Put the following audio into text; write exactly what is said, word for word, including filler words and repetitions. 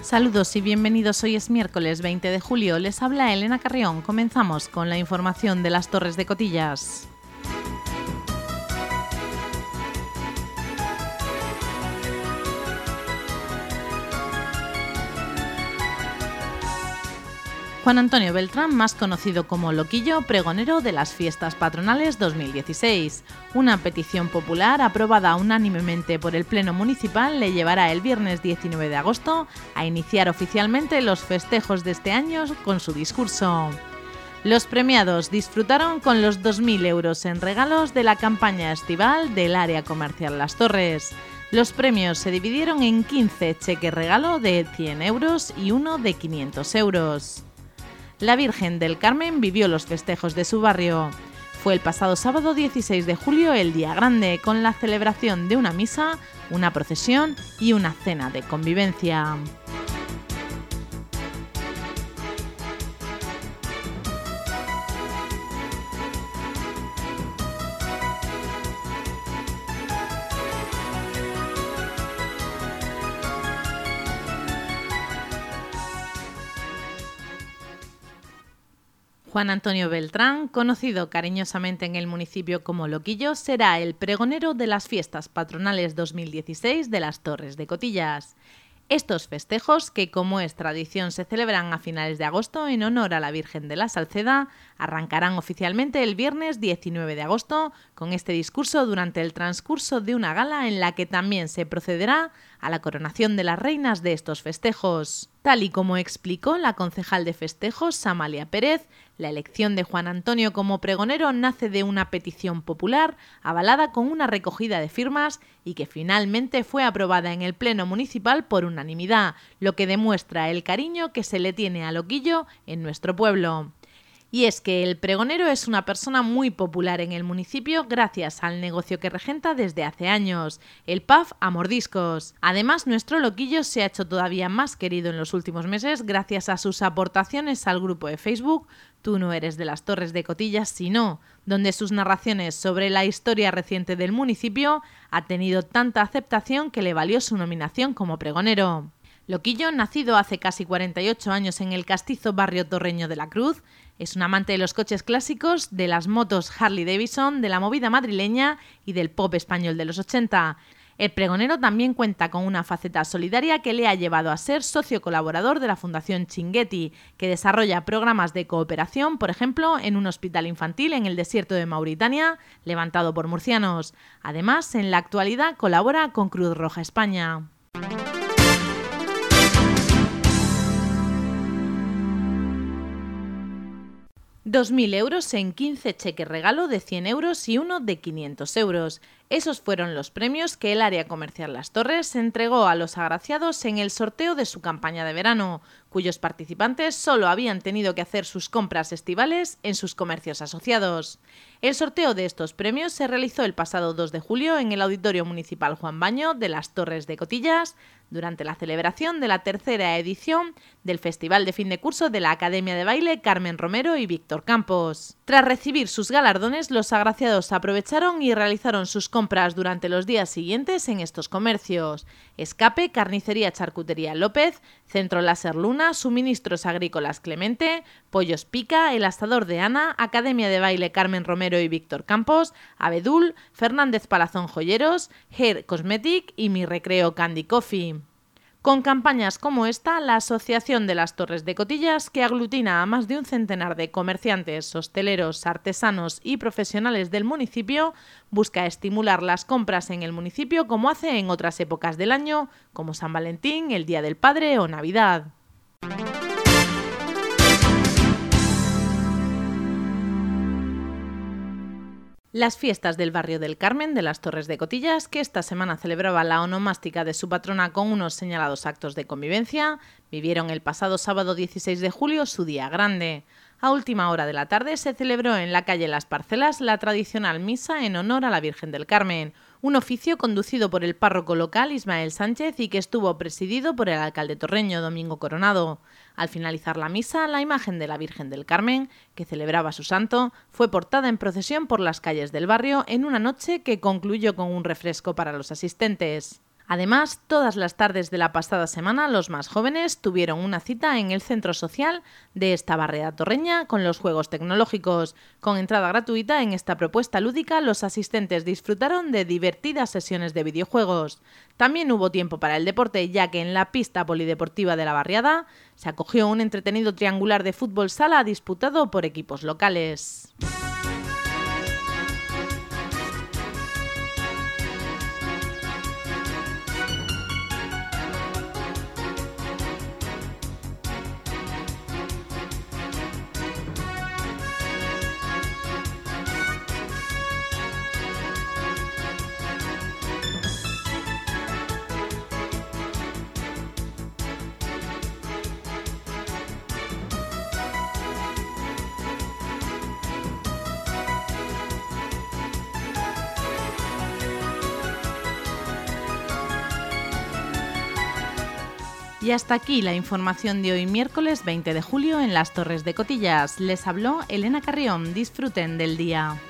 Saludos y bienvenidos. Hoy es miércoles veinte de julio. Les habla Elena Carrión. Comenzamos con la información de las Torres de Cotillas. Juan Antonio Beltrán, más conocido como Loquillo, pregonero de las Fiestas Patronales dos mil dieciséis. Una petición popular aprobada unánimemente por el Pleno Municipal le llevará el viernes diecinueve de agosto a iniciar oficialmente los festejos de este año con su discurso. Los premiados disfrutaron con los dos mil euros en regalos de la campaña estival del área comercial Las Torres. Los premios se dividieron en quince cheques regalo de cien euros y uno de quinientos euros. La Virgen del Carmen vivió los festejos de su barrio. Fue el pasado sábado dieciséis de julio el día grande, con la celebración de una misa, una procesión y una cena de convivencia. Juan Antonio Beltrán, conocido cariñosamente en el municipio como Loquillo, será el pregonero de las Fiestas Patronales dos mil dieciséis de las Torres de Cotillas. Estos festejos, que como es tradición se celebran a finales de agosto en honor a la Virgen de la Salceda, arrancarán oficialmente el viernes diecinueve de agosto con este discurso durante el transcurso de una gala en la que también se procederá a la coronación de las reinas de estos festejos. Tal y como explicó la concejal de festejos, Amalia Pérez, la elección de Juan Antonio como pregonero nace de una petición popular avalada con una recogida de firmas y que finalmente fue aprobada en el Pleno Municipal por unanimidad, lo que demuestra el cariño que se le tiene a Loquillo en nuestro pueblo. Y es que el pregonero es una persona muy popular en el municipio gracias al negocio que regenta desde hace años, el pub a mordiscos. Además, nuestro Loquillo se ha hecho todavía más querido en los últimos meses gracias a sus aportaciones al grupo de Facebook Tú no eres de las Torres de Cotillas, sino, donde sus narraciones sobre la historia reciente del municipio ha tenido tanta aceptación que le valió su nominación como pregonero. Loquillo, nacido hace casi cuarenta y ocho años en el castizo barrio torreño de la Cruz, es un amante de los coches clásicos, de las motos Harley Davidson, de la movida madrileña y del pop español de los ochenta. El pregonero también cuenta con una faceta solidaria que le ha llevado a ser socio colaborador de la Fundación Chinguetti, que desarrolla programas de cooperación, por ejemplo, en un hospital infantil en el desierto de Mauritania, levantado por murcianos. Además, en la actualidad colabora con Cruz Roja España. dos mil euros en quince cheques regalo de cien euros y uno de quinientos euros. Esos fueron los premios que el área comercial Las Torres entregó a los agraciados en el sorteo de su campaña de verano, cuyos participantes solo habían tenido que hacer sus compras estivales en sus comercios asociados. El sorteo de estos premios se realizó el pasado dos de julio en el Auditorio Municipal Juan Baño de Las Torres de Cotillas, durante la celebración de la tercera edición del Festival de Fin de Curso de la Academia de Baile Carmen Romero y Víctor Campos. Tras recibir sus galardones, los agraciados aprovecharon y realizaron sus compras durante los días siguientes en estos comercios: Escape, Carnicería Charcutería López, Centro Láser Luna, Suministros Agrícolas Clemente, Pollos Pica, El Asador de Ana, Academia de Baile Carmen Romero y Víctor Campos, Abedul, Fernández Palazón Joyeros, Hair Cosmetic y Mi Recreo Candy Coffee. Con campañas como esta, la Asociación de las Torres de Cotillas, que aglutina a más de un centenar de comerciantes, hosteleros, artesanos y profesionales del municipio, busca estimular las compras en el municipio como hace en otras épocas del año, como San Valentín, el Día del Padre o Navidad. Las fiestas del barrio del Carmen de las Torres de Cotillas, que esta semana celebraba la onomástica de su patrona con unos señalados actos de convivencia, vivieron el pasado sábado dieciséis de julio su día grande. A última hora de la tarde se celebró en la calle Las Parcelas la tradicional misa en honor a la Virgen del Carmen, un oficio conducido por el párroco local Ismael Sánchez y que estuvo presidido por el alcalde torreño Domingo Coronado. Al finalizar la misa, la imagen de la Virgen del Carmen, que celebraba su santo, fue portada en procesión por las calles del barrio en una noche que concluyó con un refresco para los asistentes. Además, todas las tardes de la pasada semana, los más jóvenes tuvieron una cita en el centro social de esta barriada torreña con los juegos tecnológicos. Con entrada gratuita en esta propuesta lúdica, los asistentes disfrutaron de divertidas sesiones de videojuegos. También hubo tiempo para el deporte, ya que en la pista polideportiva de la barriada se acogió un entretenido triangular de fútbol sala disputado por equipos locales. Y hasta aquí la información de hoy miércoles veinte de julio en las Torres de Cotillas. Les habló Elena Carrión. Disfruten del día.